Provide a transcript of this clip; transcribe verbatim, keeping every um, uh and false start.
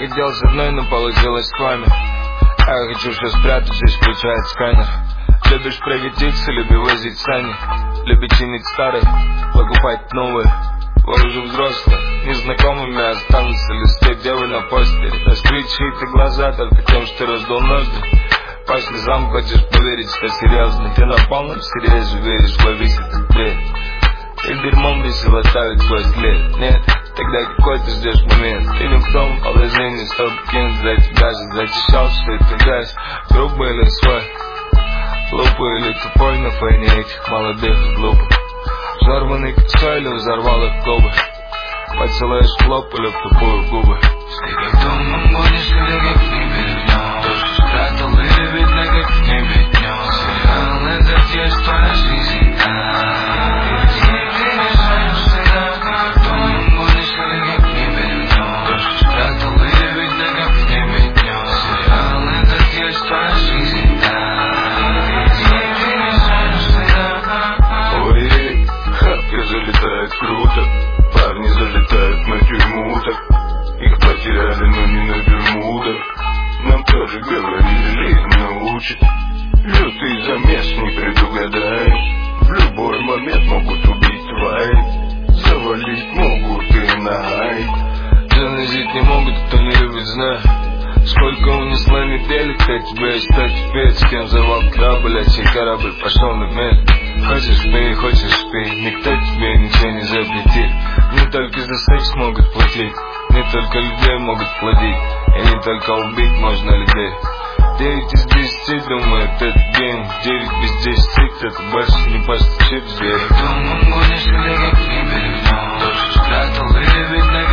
хотел с одной, но получилось с вами. Я хочу все спрятать, здесь включает сканер. Любишь пригодиться, люби возить сани. Люби чинить старые, покупать новые. Вы уже взрослые, незнакомыми останутся листы девы на постере. Раскрыть чьи-то глаза только тем, что раздул ножны. По слезам хочешь поверить, что серьезно. Ты на полном серьезе веришь, ловись этот бред. И дерьмом весело ставить свой след. Нет, тогда какой ты ждешь момент? Ты не в том положении, чтобы кинуть за тебя же. Зачищал, что это грязь, грубый или свой, глупый или тупой на фоне этих молодых и глупых. Взорванный косой или взорвал их клубы. Поцелуешь в лоб или в тупую губы. Ты как домом гонишь, или как в небе днем. То, что спрятал, или видно, как в небе днем. Сериал, это те, что на жизнь дам. Ты мешаешь всегда, как домом гонишь, или как в небе днем. То, что спрятал, или видно, как в небе днем. Сериал, это те, что на жизнь дам. Ты мешаешь всегда, как... Ой, хапка залетает круто. Парни залетают на тюрьму так. Их потеряли, но не на Бермудах. Нам тоже говорили, жизнь научит. Лютый замес не предугадаешь. В любой момент могут убить твои. Завалить могут и нагай. Занозить не могут, кто не любит, знаю. Сколько унесла недель, кто тебе и что теперь? С кем завал корабль, а чей корабль пошел на мель? Хочешь пей, хочешь пей, никто тебе ничего не запретит. Не только за секс могут платить, не только людей могут плодить, и не только убить можно людей. Девять из десяти думают, это гейм. Девять без десяти, кто-то больше не постучит в дверь. Домом гонишь, или как в небе днем. То, что спрятал, или видно,